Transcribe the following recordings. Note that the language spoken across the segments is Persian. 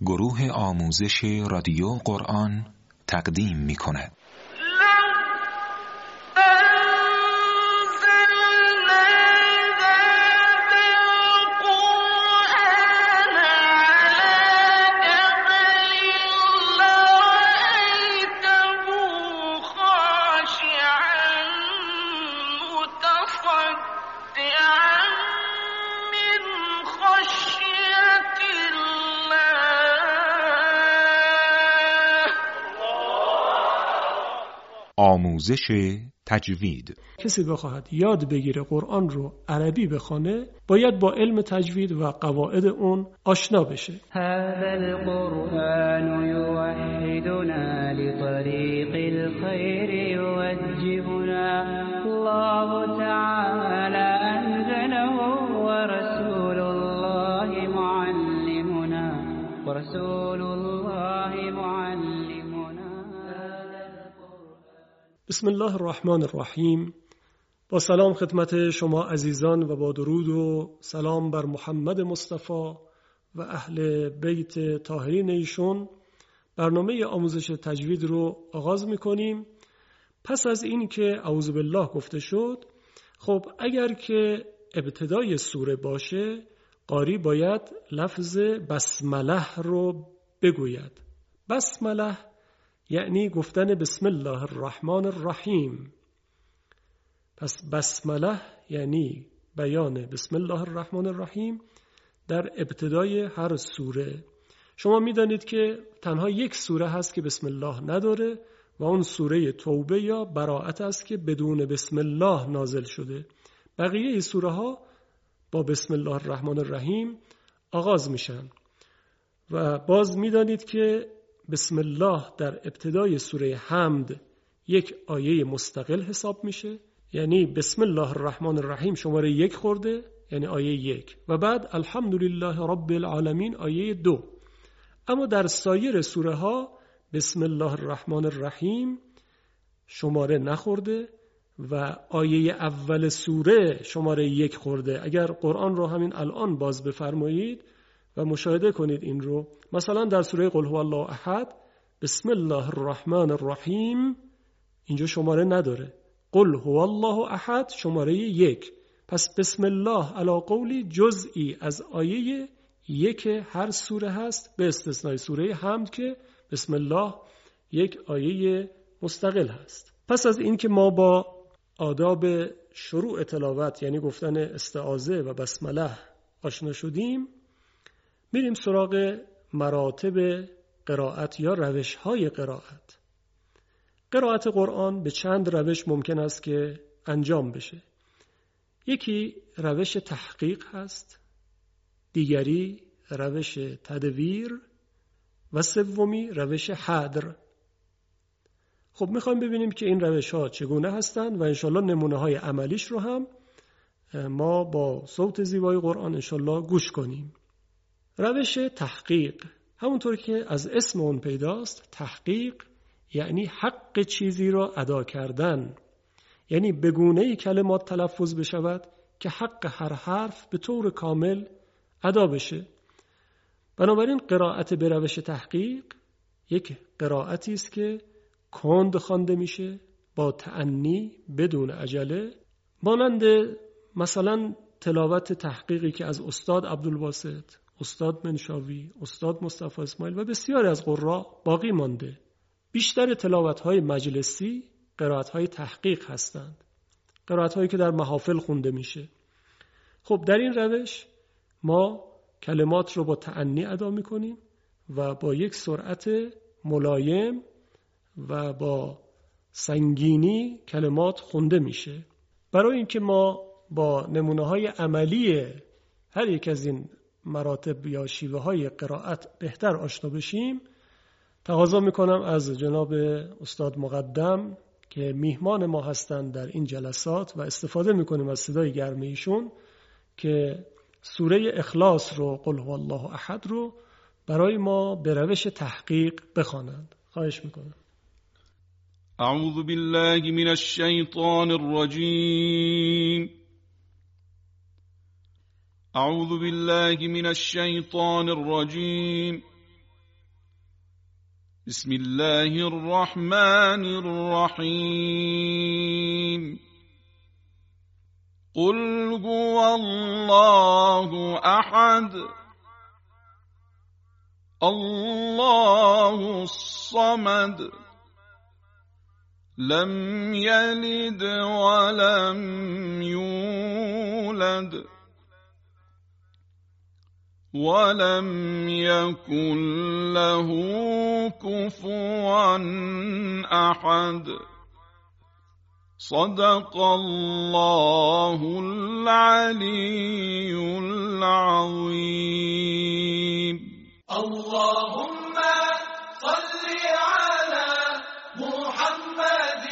گروه آموزش رادیو قرآن تقدیم می‌کند. آموزش تجوید. کسی بخواهد یاد بگیره قرآن رو عربی بخونه باید با علم تجوید و قواعد اون آشنا بشه. هذا القرآن يوحدنا لطريق الخير يوجهنا الله تعالى أنزله ورسول الله معلمنا بسم الله الرحمن الرحیم. با سلام خدمت شما عزیزان و با درود و سلام بر محمد مصطفی و اهل بیت طاهرین ایشون برنامه آموزش تجوید رو آغاز میکنیم. پس از این که اعوذ بالله گفته شد، خب اگر که ابتدای سوره باشه قاری باید لفظ بسمله رو بگوید. بسمله یعنی گفتن بسم الله الرحمن الرحیم. پس بسمله یعنی بیان بسم الله الرحمن الرحیم در ابتدای هر سوره. شما میدانید که تنها یک سوره هست که بسم الله نداره و اون سوره توبه یا براءت است که بدون بسم الله نازل شده. بقیه سوره ها با بسم الله الرحمن الرحیم آغاز میشن و باز میدانید که بسم الله در ابتدای سوره حمد یک آیه مستقل حساب میشه، یعنی بسم الله الرحمن الرحیم شماره 1 خورده، یعنی آیه 1 و بعد الحمدلله رب العالمین آیه 2. اما در سایر سوره ها بسم الله الرحمن الرحیم شماره نخورده و آیه اول سوره شماره 1 خورده. اگر قرآن رو همین الان باز بفرمایید و مشاهده کنید این رو، مثلا در سوره قل هو الله احد بسم الله الرحمن الرحیم اینجا شماره نداره، قل هو الله احد شماره 1. پس بسم الله علی قولی جزئی از آیه 1 هر سوره هست، به استثنای سوره حمد که بسم الله یک آیه مستقل هست. پس از این که ما با آداب شروع تلاوت یعنی گفتن استعاذه و بسمله آشنا شدیم، میریم سراغ مراتب قرائت یا روش‌های قرائت. قرائت قرآن به چند روش ممکن است که انجام بشه. یکی روش تحقیق هست، دیگری روش تدویر و سومی روش حدر. خب میخوایم ببینیم که این روش‌ها چگونه هستند و انشالله نمونه‌های عملیش رو هم ما با صوت زیبای قرآن انشالله گوش کنیم. روش تحقیق، همونطور که از اسم اون پیداست، تحقیق یعنی حق چیزی را ادا کردن، یعنی به گونه‌ای کلمات تلفظ بشود که حق هر حرف به طور کامل ادا بشه. بنابراین قرائت به روش تحقیق یک قرائتی است که کند خوانده میشه با تأنی بدون عجله، مانند مثلا تلاوت تحقیقی که از استاد عبدالباسط، استاد منشاوی، استاد مصطفی اسماعیل و بسیاری از قراء باقی مانده. بیشتر تلاوت‌های مجلسی قرائت‌های تحقیق هستند، قرائت‌هایی که در محافل خونده میشه. خب در این روش ما کلمات رو با تأنی ادا میکنیم و با یک سرعت ملایم و با سنگینی کلمات خونده میشه. برای اینکه ما با نمونه‌های عملی هر یک از این مراتب یا شیوه های قرائت بهتر آشنا بشیم، تقاضا میکنم از جناب استاد مقدم که میهمان ما هستند در این جلسات و استفاده میکنیم از صدای گرم ایشون که سوره اخلاص رو، قل هو الله احد رو برای ما به روش تحقیق بخوانند. خواهش میکنم. اعوذ بالله من الشیطان الرجیم. أعوذ بالله من الشيطان الرجيم. بسم الله الرحمن الرحيم قل هو الله أحد الله الصمد لم يلد ولم يولد ولم يكن له كفوا أحد صدق الله العلي العظيم. اللهم صل على محمد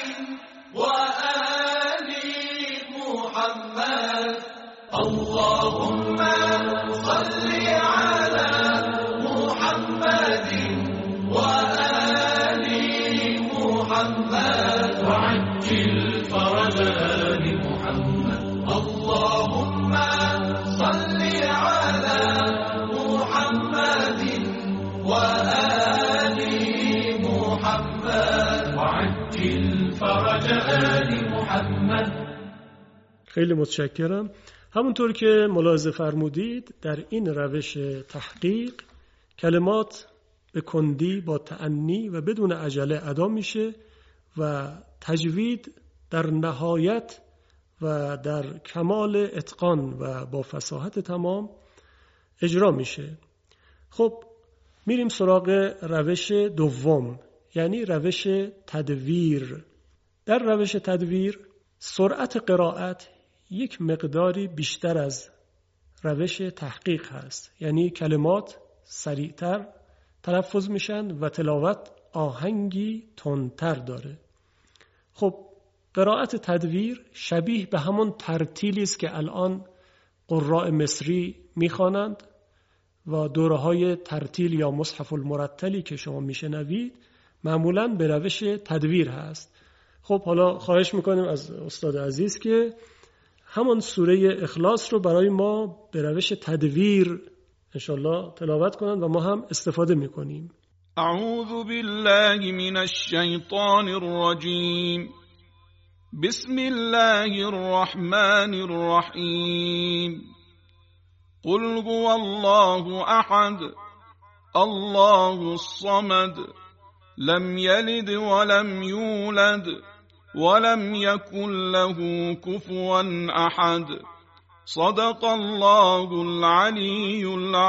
وآل محمد. اللهم صل على محمد وآل محمد وعجل فرج آل محمد. اللهم صل على محمد وآل محمد وعجل فرج آل محمد. خیلی متشکرم. همونطور که ملاحظه فرمودید در این روش تحقیق کلمات به کندی با تأنی و بدون عجله ادا میشه و تجوید در نهایت و در کمال اتقان و با فصاحت تمام اجرا میشه. خب میریم سراغ روش دوم، یعنی روش تدویر. در روش تدویر سرعت قرائت یک مقداری بیشتر از روش تحقیق هست، یعنی کلمات سریعتر تلفظ میشن و تلاوت آهنگی تندتر داره. خب قرائت تدویر شبیه به همون ترتیلی است که الان قراء مصری میخوانند و دوره‌های ترتیل یا مصحف المرتلی که شما میشنوید معمولاً به روش تدویر هست. خب حالا خواهش میکنیم از استاد عزیز که همون سوره اخلاص رو برای ما به روش تدویر انشالله تلاوت کنند و ما هم استفاده میکنیم. اعوذ بالله من الشیطان الرجیم بسم الله الرحمن الرحیم قل هو الله احد الله الصمد لم یلد ولم یولد ولم يكن له كفوا أحد صدق الله العلي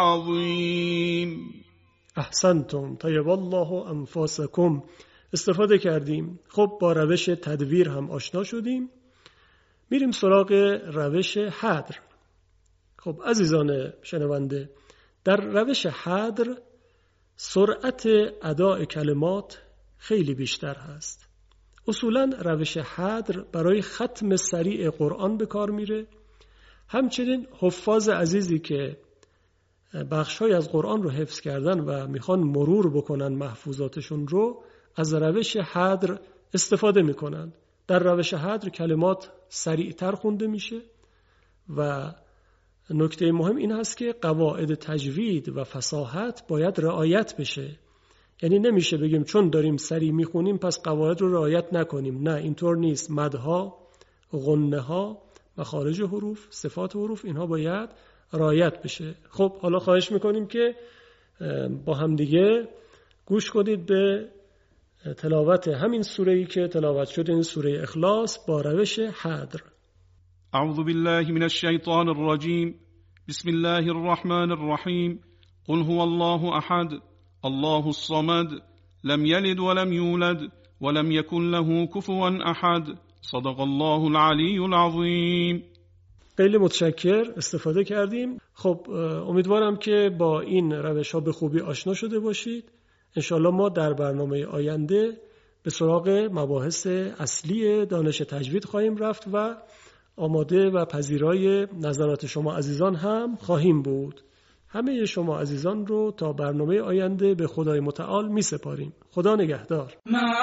العظيم. احسنتم طیب الله انفاسکم. استفاده کردیم. خب با روش تدویر هم آشنا شدیم. میریم سراغ روش حدر. خب عزیزان شنونده، در روش حدر سرعت اداء کلمات خیلی بیشتر هست. اصولاً روش حدر برای ختم سریع قرآن به کار میره. همچنین حفاظ عزیزی که بخش‌های از قرآن رو حفظ کردن و میخوان مرور بکنن محفوظاتشون رو از روش حدر استفاده میکنن. در روش حدر کلمات سریعتر خونده میشه و نکته مهم این هست که قواعد تجوید و فصاحت باید رعایت بشه. یعنی نمیشه بگیم چون داریم سریع میخونیم پس قواعد رو رعایت نکنیم. نه، اینطور نیست. مدها، غنه ها، مخارج حروف، صفات حروف، اینها باید رعایت بشه. خب حالا خواهش میکنیم که با هم دیگه گوش کنید به تلاوت همین سوره‌ای که تلاوت شد، این سوره اخلاص با روش حدر. اعوذ بالله من الشیطان الرجیم بسم الله الرحمن الرحیم قل هو الله احد الله الصمد لم يلد ولم يولد ولم يكن له كفوا احد صدق الله العلی العظیم. خیلی متشکر، استفاده کردیم. خب امیدوارم که با این روش ها به خوبی آشنا شده باشید. انشالله ما در برنامه آینده به سراغ مباحث اصلی دانش تجوید خواهیم رفت و آماده و پذیرای نظرات شما عزیزان هم خواهیم بود. همه شما عزیزان رو تا برنامه آینده به خدای متعال می سپاریم. خدا نگهدار. مع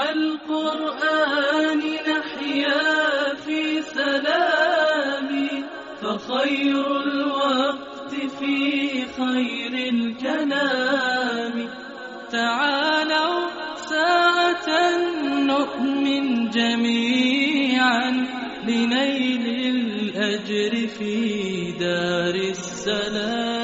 القرآن نحيا في سلام فخير الوقت في خير الكلام تعالوا جميعا لنيل الأجر في دار السلام.